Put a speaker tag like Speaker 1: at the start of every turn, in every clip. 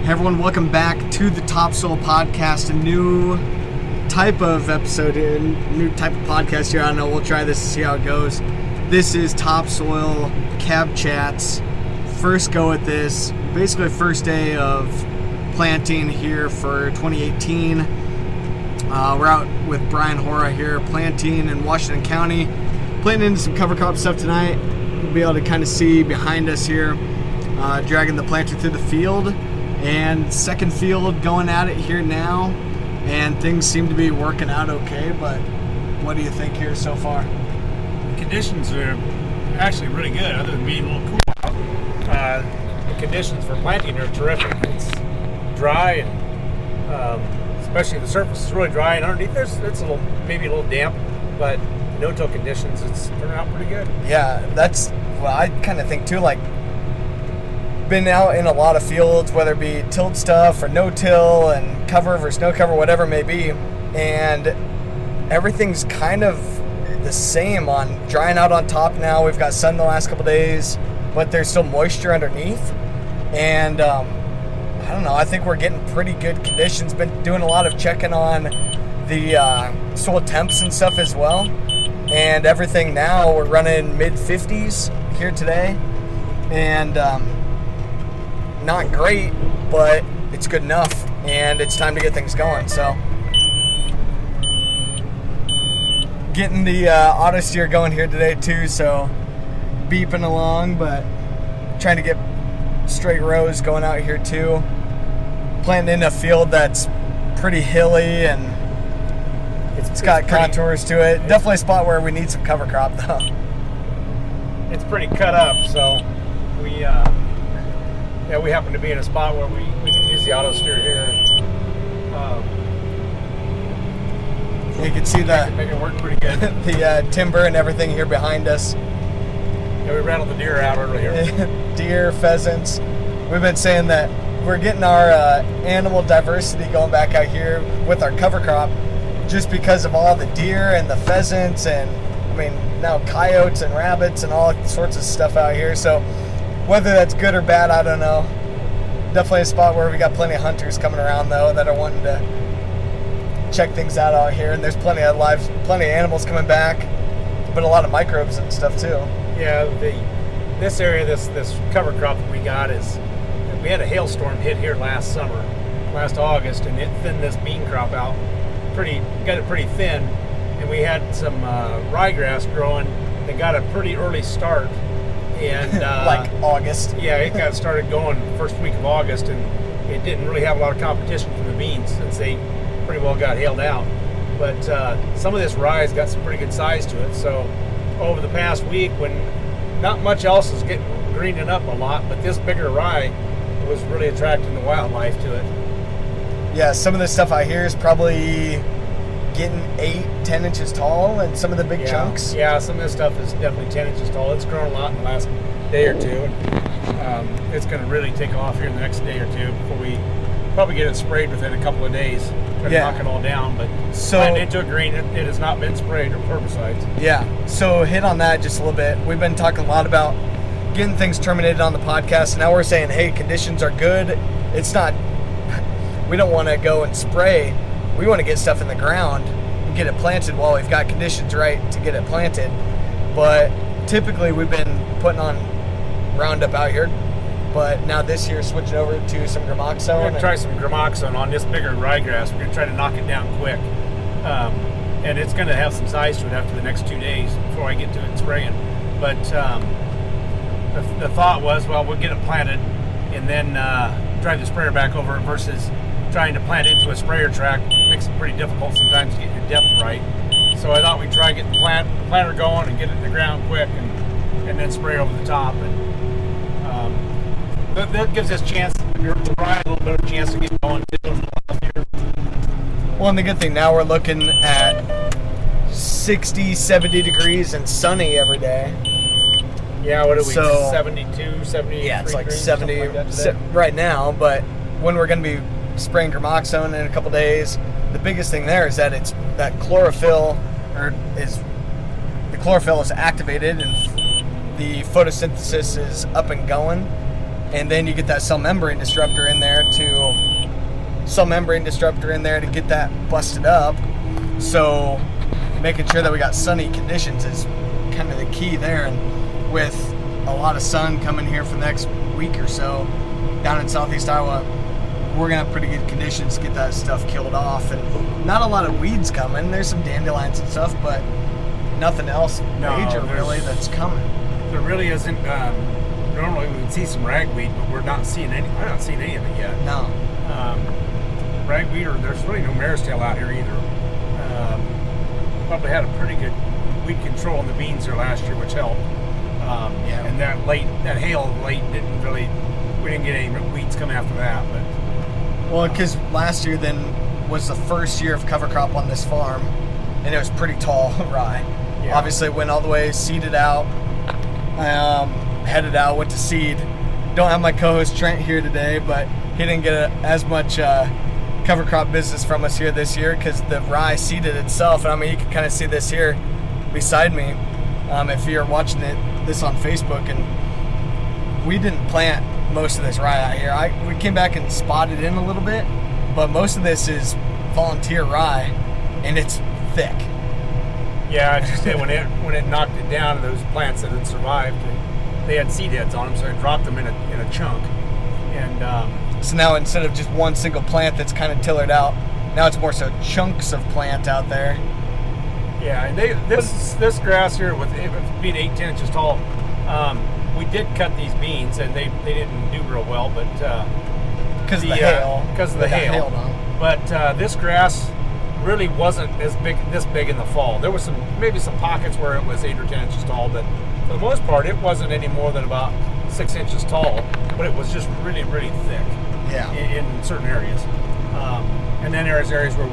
Speaker 1: Hey everyone, welcome back to the Topsoil Podcast, a new type of episode here, new type of podcast here. I don't know, we'll try this to see how it goes. This is Topsoil Cab Chats. First go at this, basically first day of planting here for 2018. We're out with Brian Hora here, planting in Washington County, planting into some cover crop stuff tonight. You'll be able to kind of see behind us here, dragging the planter through the field. And second field going at it here now, and things seem to be working out okay, but what do you think here so far?
Speaker 2: The conditions are actually really good, other than being a little cool out. The conditions for planting are terrific. It's dry, and especially the surface is really dry, and underneath it's maybe a little damp, but no-till conditions, it's turning out pretty good.
Speaker 1: Yeah, I kind of think too, like, been out in a lot of fields, whether it be tilled stuff or no-till and cover versus no cover, whatever it may be, and everything's kind of the same on drying out on top now. We've got sun the last couple days, but there's still moisture underneath, and I don't know, I think we're getting pretty good conditions. Been doing a lot of checking on the soil temps and stuff as well, and everything now we're running mid-50s here today, and not great, but it's good enough, and it's time to get things going. So getting the auto steer going here today too, so beeping along, but trying to get straight rows going out here too. Planting in a field that's pretty hilly, and it's got contours to it. Definitely a spot where we need some cover crop though.
Speaker 2: It's pretty cut up, so we happen to be in a spot where we can use the auto steer here.
Speaker 1: You can see
Speaker 2: make it work pretty good.
Speaker 1: the timber and everything here behind us.
Speaker 2: Yeah, we rattled the deer out earlier.
Speaker 1: Deer, pheasants. We've been saying that we're getting our animal diversity going back out here with our cover crop just because of all the deer and the pheasants, and now coyotes and rabbits and all sorts of stuff out here. So whether that's good or bad, I don't know. Definitely a spot where we got plenty of hunters coming around though that are wanting to check things out here, and there's plenty of animals coming back, but a lot of microbes and stuff too.
Speaker 2: Yeah, this area, this cover crop that we got we had a hailstorm hit here last August, and it thinned this bean crop out got it pretty thin, and we had some ryegrass growing that got a pretty early start. And
Speaker 1: like August.
Speaker 2: Yeah, it got started going first week of August, and it didn't really have a lot of competition from the beans since they pretty well got hailed out. But some of this rye's got some pretty good size to it. So over the past week, when not much else is getting greening up a lot, but this bigger rye was really attracting the wildlife to it.
Speaker 1: Yeah, some of the stuff I hear is probably getting 8-10 inches tall, and some of the big chunks.
Speaker 2: Yeah, some of this stuff is definitely 10 inches tall. It's grown a lot in the last day or two, and it's going to really take off here in the next day or two before we probably get it sprayed within a couple of days. Try to knock it all down, but planting into a green, it has not been sprayed or herbicides.
Speaker 1: Yeah, so hit on that just a little bit. We've been talking a lot about getting things terminated on the podcast, and now we're saying, hey, conditions are good. It's not, we don't want to go and spray. We want to get stuff in the ground and get it planted while we've got conditions right to get it planted. But typically we've been putting on Roundup out here, but now this year switching over to some Gramoxone.
Speaker 2: We're going to try some Gramoxone on this bigger ryegrass. We're going to try to knock it down quick. And it's going to have some size to it after the next 2 days before I get to it spraying. But the thought was, well, we'll get it planted and then drive the sprayer back over it versus trying to plant into a sprayer track. Makes it pretty difficult sometimes to get your depth right. So I thought we'd try getting the planter going and get it in the ground quick, and then spray over the top. And that gives us a chance, the rye a little bit of a chance to get going too.
Speaker 1: Well, and the good thing now we're looking at 60, 70 degrees and sunny every day.
Speaker 2: Yeah, what are we, 72, 73?
Speaker 1: Yeah, it's like
Speaker 2: degrees,
Speaker 1: 70
Speaker 2: like
Speaker 1: right now, but when we're going to be spraying Gramoxone in a couple days, the biggest thing there is that it's that chlorophyll is activated and the photosynthesis is up and going, and then you get that cell membrane disruptor in there to get that busted up. So making sure that we got sunny conditions is kind of the key there. And with a lot of sun coming here for the next week or so down in southeast Iowa, we're gonna have pretty good conditions to get that stuff killed off. And not a lot of weeds coming. There's some dandelions and stuff, but nothing else major really that's coming.
Speaker 2: There really isn't. Normally we would see some ragweed, but we're not seeing any. I'm not seeing any of it yet.
Speaker 1: No.
Speaker 2: Ragweed, or there's really no mare's tail out here either. Probably had a pretty good weed control in the beans there last year, which helped. And that hail late we didn't get any weeds coming after that. But
Speaker 1: well, because last year then was the first year of cover crop on this farm, and it was pretty tall rye. Yeah. Obviously, went all the way, seeded out, headed out, went to seed. Don't have my co-host Trent here today, but he didn't get as much cover crop business from us here this year because the rye seeded itself. And I mean, you can kind of see this here beside me if you're watching this on Facebook. And we didn't plant most of this rye out here. We came back and spotted in a little bit, but most of this is volunteer rye, and it's thick.
Speaker 2: Yeah, I just said when it knocked it down, those plants that had survived, they had seed heads on them, so I dropped them in a chunk. And
Speaker 1: so now instead of just one single plant that's kind of tillered out, now it's more so chunks of plant out there.
Speaker 2: Yeah, and this grass here with it being 8-10 inches tall, we did cut these beans and they didn't do real well, but
Speaker 1: because of the hail.
Speaker 2: Because of the hail. But this grass really wasn't this big in the fall. There was maybe some pockets where it was 8 or 10 inches tall, but for the most part, it wasn't any more than about 6 inches tall. But it was just really, really thick.
Speaker 1: Yeah.
Speaker 2: In certain areas, and then there was areas where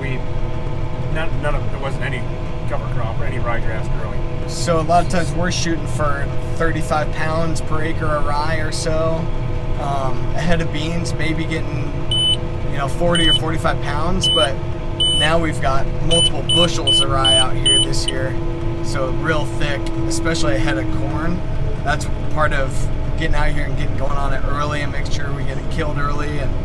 Speaker 2: there wasn't any cover crop or any ryegrass growing.
Speaker 1: So a lot of times we're shooting for 35 pounds per acre of rye or so. A head of beans, maybe getting 40 or 45 pounds, but now we've got multiple bushels of rye out here this year, so real thick, especially a head of corn. That's part of getting out here and getting going on it early and make sure we get it killed early, and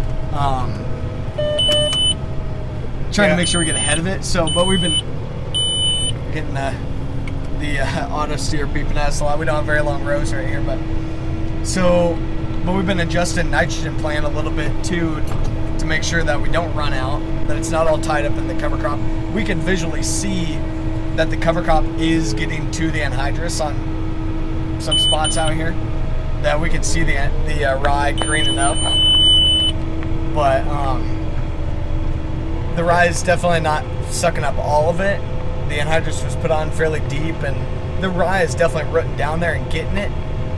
Speaker 1: trying to make sure we get ahead of it. So, but we've been getting the auto steer beeping at us a lot. We don't have very long rows right here, but we've been adjusting nitrogen plan a little bit too, to make sure that we don't run out, that it's not all tied up in the cover crop. We can visually see that the cover crop is getting to the anhydrous on some spots out here, that we can see the rye greening up. But the rye is definitely not sucking up all of it. The anhydrous was put on fairly deep, and the rye is definitely rooting down there and getting it.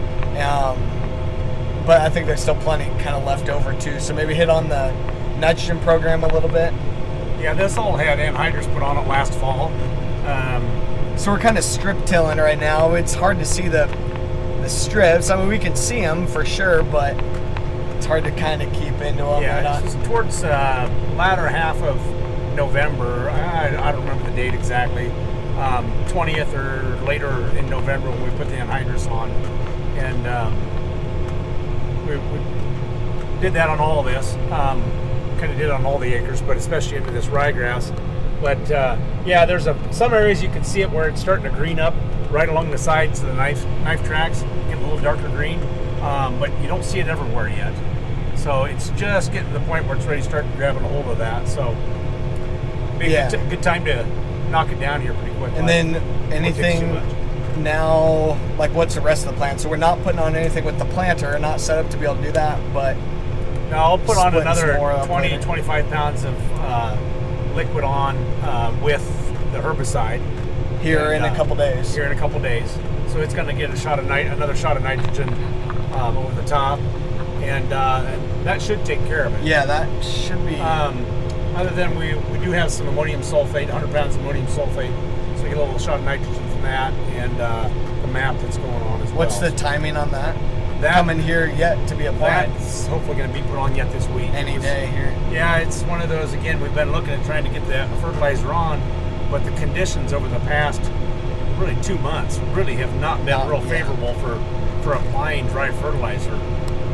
Speaker 1: But I think there's still plenty kind of left over too. So maybe hit on the nitrogen program a little bit.
Speaker 2: Yeah, this all had anhydrous put on it last fall.
Speaker 1: So we're kind of strip tilling right now. It's hard to see the strips. I mean, we can see them for sure, but it's hard to kind of keep into them.
Speaker 2: Yeah, it's towards latter half of November. I don't remember the date exactly. 20th or later in November when we put the anhydrous on, and we did that on all of this. Kind of did on all the acres, but especially into this ryegrass. But yeah, there's some areas you can see it where it's starting to green up right along the sides of the knife tracks, get a little darker green, but you don't see it everywhere yet. So it's just getting to the point where it's ready to start grabbing a hold of that. So be a good time to knock it down here pretty quick.
Speaker 1: And then anything now, like what's the rest of the plant? So we're not putting on anything with the planter, not set up to be able to do that, but
Speaker 2: no, I'll put on another 20, 25 pounds of liquid on with the herbicide
Speaker 1: here in a couple days.
Speaker 2: So it's going to get another shot of nitrogen over the top, and that should take care of it.
Speaker 1: Yeah, that should be.
Speaker 2: Other than we do have some ammonium sulfate, 100 pounds of ammonium sulfate, so we get a little shot of nitrogen from that, and the MAP that's going on as well.
Speaker 1: What's the timing on that? Coming here yet to be applied?
Speaker 2: That's hopefully going to be put on yet this week.
Speaker 1: Any day here.
Speaker 2: Yeah, it's one of those, again, we've been looking at trying to get the fertilizer on, but the conditions over the past really 2 months really have not been real favorable for applying dry fertilizer.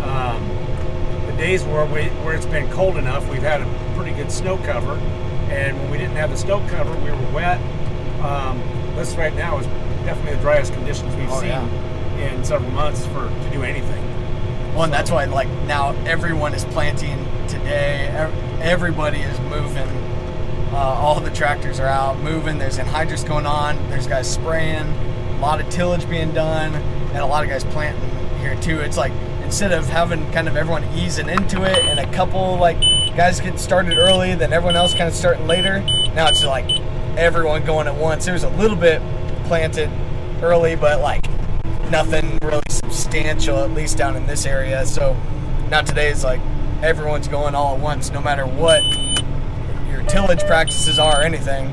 Speaker 2: The days where it's been cold enough, we've had a pretty good snow cover, and when we didn't have the snow cover, we were wet. This right now is definitely the driest conditions we've seen in several months to do anything.
Speaker 1: Well, and that's why, like, now everyone is planting today. Everybody is moving. All the tractors are out moving. There's anhydrous going on. There's guys spraying. A lot of tillage being done, and a lot of guys planting here too. It's like, instead of having kind of everyone easing into it and a couple like guys get started early, then everyone else kind of starting later, now it's like everyone going at once. There's a little bit planted early, but like nothing really substantial, at least down in this area. So now today is like everyone's going all at once, no matter what your tillage practices are or anything.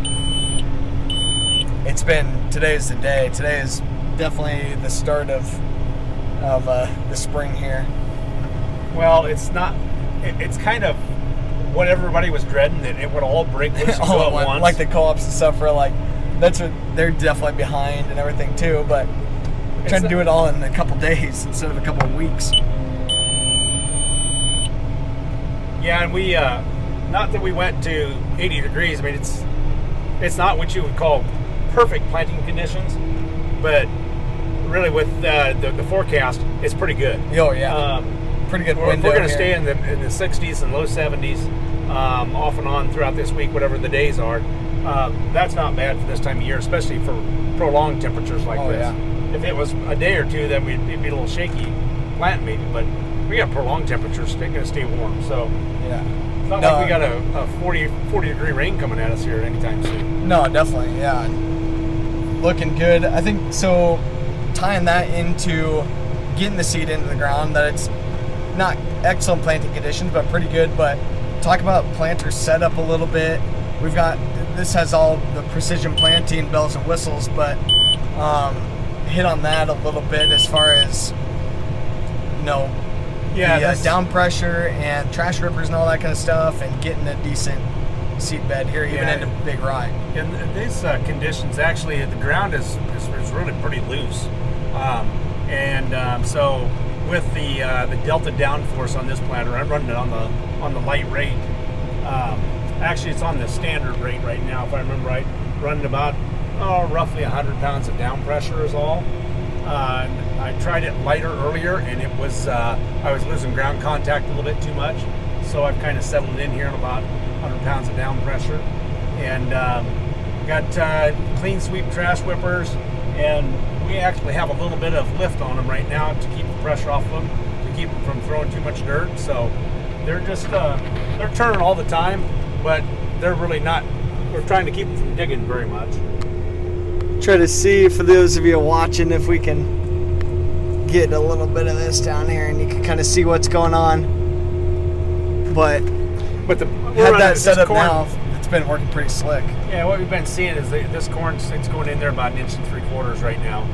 Speaker 1: Today's the day. Today is definitely the start of the spring here.
Speaker 2: Well, it's not. It's kind of what everybody was dreading, that it would all break loose
Speaker 1: all
Speaker 2: at once.
Speaker 1: Like the co-ops and stuff are like, that's what they're definitely behind and everything too. But trying to do it all in a couple days instead of a couple of weeks.
Speaker 2: Yeah, and we not that we went to 80 degrees. I mean, it's not what you would call perfect planting conditions, but really with the forecast, it's pretty good.
Speaker 1: Oh yeah, pretty good window.
Speaker 2: If we're going to
Speaker 1: here.
Speaker 2: stay in the 60s and low 70s off and on throughout this week, whatever the days are, that's not bad for this time of year, especially for prolonged temperatures like this.
Speaker 1: Yeah.
Speaker 2: If it was a day or two, then it'd be a little shaky planting maybe, but we got prolonged temperatures. They're going to stay warm, so
Speaker 1: yeah.
Speaker 2: it's not like we got a 40 degree rain coming at us here anytime soon.
Speaker 1: No, definitely, yeah. Looking good. I think so. Tying that into getting the seed into the ground, that it's not excellent planting conditions, but pretty good. But talk about planter setup a little bit. This has all the precision planting bells and whistles, but hit on that a little bit as far as the down pressure and trash rippers and all that kind of stuff, and getting a decent seed bed here, even into big rye.
Speaker 2: In these conditions, actually, the ground is really pretty loose, so with the delta downforce on this planter, I'm running it on the light rate. Actually, it's on the standard rate right now, if I remember right. Running about roughly 100 pounds of down pressure is all. I tried it lighter earlier, and it was I was losing ground contact a little bit too much, so I've kind of settled in here at about 100 pounds of down pressure, and got clean sweep trash whippers, and we actually have a little bit of lift on them right now to keep the pressure off them, to keep them from throwing too much dirt. So they're just they're turning all the time, but they're really not. We're trying to keep them from digging very much.
Speaker 1: Try to see, for those of you watching, if we can get a little bit of this down here and you can kind of see what's going on. But had that set up now, it's been working pretty slick.
Speaker 2: Yeah, what we've been seeing is this corn, it's going in there about 1 3/4 inches right now.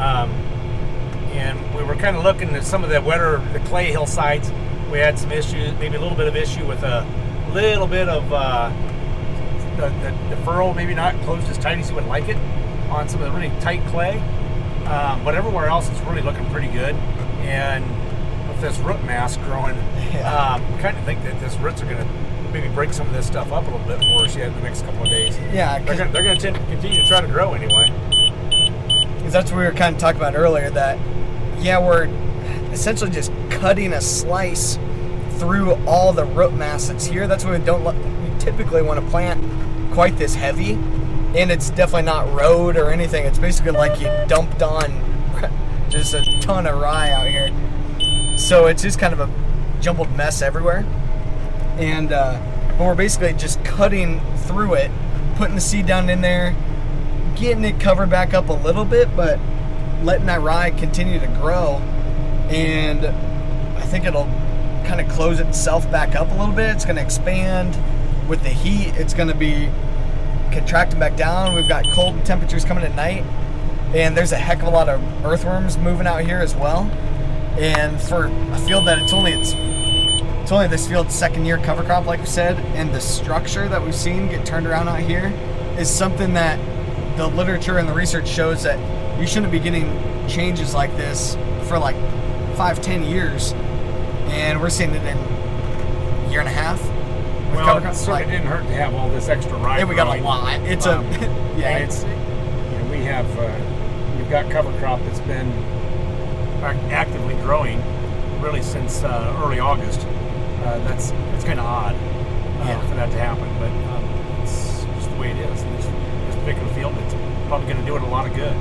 Speaker 2: And we were kind of looking at some of the the clay hillsides. We had some issues, maybe a little bit of issue with a little bit of the furrow maybe not closed as tight as you would like it on some of the really tight clay. But everywhere else it's really looking pretty good. And with this root mass growing, I kind of think that this roots are going to maybe break some of this stuff up a little bit for us yet in the next couple of days.
Speaker 1: Yeah,
Speaker 2: they're going to continue to try to grow anyway.
Speaker 1: Because that's what we were kind of talking about earlier, that we're essentially just cutting a slice through all the root mass that's here. That's why we typically want to plant quite this heavy, and it's definitely not road or anything. It's basically like you dumped on just a ton of rye out here. So it's just kind of a jumbled mess everywhere. And but we're basically just cutting through it, putting the seed down in there, getting it covered back up a little bit, but letting that rye continue to grow. And I think it'll kind of close itself back up a little bit. It's going to expand with the heat. It's going to be contracting back down. We've got cold temperatures coming at night, and there's a heck of a lot of earthworms moving out here as well. And for a field that it's only this field's second year cover crop, like we said, and the structure that we've seen get turned around out here is something that the literature and the research shows that you shouldn't be getting changes like this for like 5-10 years. and we're seeing it in a year and a half. With
Speaker 2: Well,
Speaker 1: cover
Speaker 2: it certainly didn't hurt to have all this extra rye.
Speaker 1: Yeah, we got a
Speaker 2: growing.
Speaker 1: lot. It's
Speaker 2: And it's we have we've got cover crop that's been actively growing really since early August. It's kind of odd for that to happen, but it's just the way it is. And this particular field, it's probably going to do it a lot of good.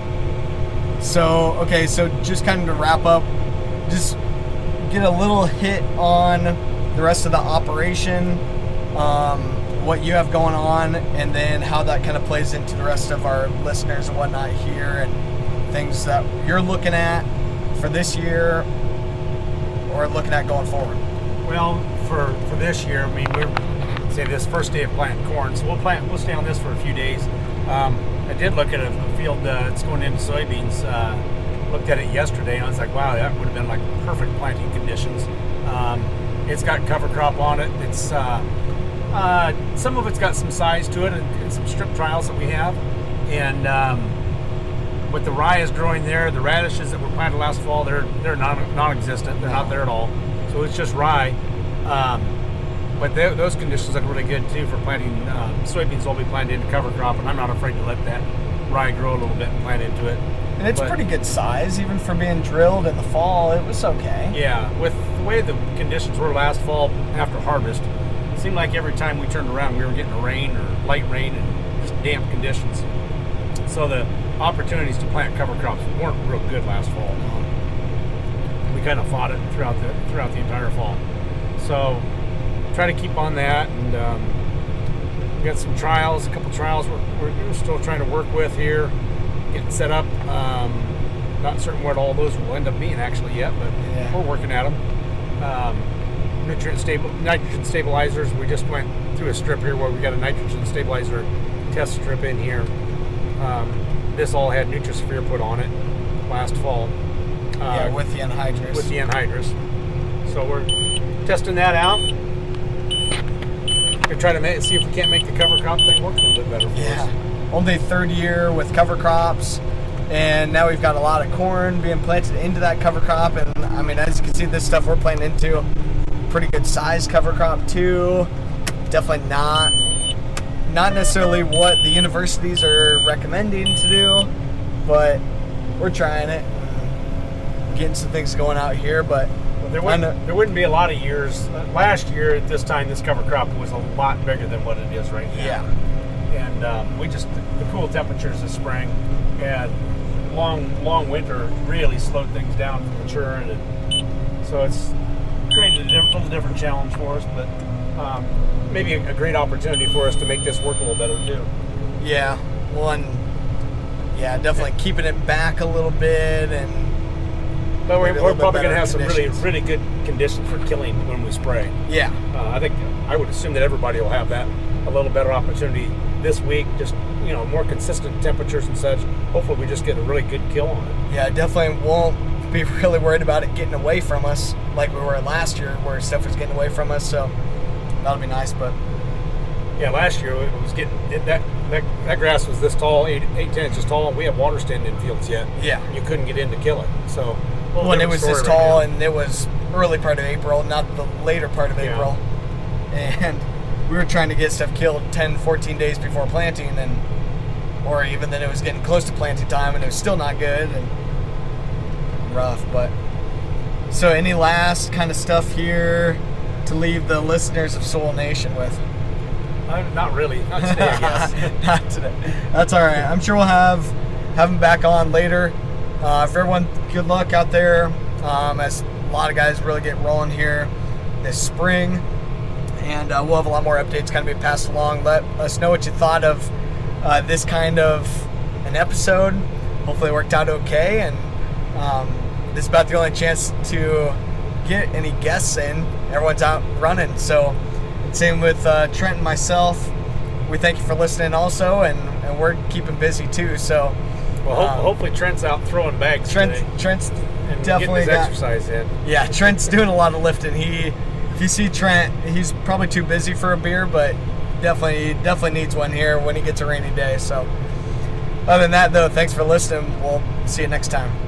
Speaker 1: So just kind of to wrap up, just get a little hit on the rest of the operation, what you have going on, and then how that kind of plays into the rest of our listeners and whatnot here, and things that you're looking at for this year or looking at going forward.
Speaker 2: Well, for this year, I mean, we're say this first day of planting corn, so we'll stay on this for a few days. I did look at a field that's going into soybeans. Looked at it yesterday, and I was like, wow, that would have been like perfect planting conditions. It's got cover crop on it. It's some of it's got some size to it, and some strip trials that we have. And with the rye is growing there, the radishes that were planted last fall, they're non-existent. They're not there at all. So it's just rye. But those conditions look really good too for planting. Soybeans will be planted into cover crop, and I'm not afraid to let that rye grow a little bit and plant into it.
Speaker 1: And it's pretty good size, even for being drilled in the fall. It was okay.
Speaker 2: Yeah, with the way the conditions were last fall after harvest, it seemed like every time we turned around, we were getting rain or light rain and just damp conditions. So the opportunities to plant cover crops weren't real good last fall. We kind of fought it throughout the entire fall. So try to keep on that, and we got some trials, a couple trials we're still trying to work with here, getting set up. Not certain what all those will end up being actually yet, but we're working at them. Nitrogen stabilizers. We just went through a strip here where we got a nitrogen stabilizer test strip in here. This all had Nutrisphere put on it last fall.
Speaker 1: With the anhydrous.
Speaker 2: With the anhydrous. So we're testing that out. We're trying to see if we can't make the cover crop thing work a little bit better for us.
Speaker 1: Only third year with cover crops, and now we've got a lot of corn being planted into that cover crop. And I mean, as you can see, this stuff we're planting into, pretty good size cover crop too. Definitely not necessarily what the universities are recommending to do, but we're trying it, getting some things going out here. But
Speaker 2: there wouldn't be a lot of years. Last year at this time, this cover crop was a lot bigger than what it is right now.
Speaker 1: Yeah.
Speaker 2: And we just, the cool temperatures this spring and long winter really slowed things down from maturing, and so it's created a little different challenge for us, but maybe a great opportunity for us to make this work a little better too.
Speaker 1: Yeah, definitely keeping it back a little bit,
Speaker 2: but we're probably going to have some really good conditions for killing when we spray.
Speaker 1: Yeah.
Speaker 2: I would assume that everybody will have that a little better opportunity this week. Just more consistent temperatures and such. Hopefully, we just get a really good kill on it.
Speaker 1: Yeah, definitely won't be really worried about it getting away from us like we were last year, where stuff was getting away from us. So that'll be nice. But
Speaker 2: yeah, last year it was getting that grass was this tall, 8-10 inches tall, and we have water standing in fields yet.
Speaker 1: Yeah,
Speaker 2: you couldn't get in to kill it. So
Speaker 1: when it was this tall, and it was early part of April, not the later part of April, and we were trying to get stuff killed 10-14 days before planting, or even then it was getting close to planting time, and it was still not good and rough. But so any last kind of stuff here to leave the listeners of Soil Nation with?
Speaker 2: Not really. Not today, I guess.
Speaker 1: Not today. That's all right. I'm sure we'll have them back on later. For everyone, good luck out there, as a lot of guys really get rolling here this spring. And we'll have a lot more updates kind of be passed along. Let us know what you thought of this kind of an episode. Hopefully it worked out okay. And this is about the only chance to get any guests in. Everyone's out running. So same with Trent and myself. We thank you for listening also. And we're keeping busy too. So
Speaker 2: hopefully Trent's out throwing bags today.
Speaker 1: Trent's
Speaker 2: and
Speaker 1: definitely
Speaker 2: getting his exercise in.
Speaker 1: Yeah, Trent's doing a lot of lifting. If you see Trent, he's probably too busy for a beer, but definitely needs one here when he gets a rainy day. So other than that, though, thanks for listening. We'll see you next time.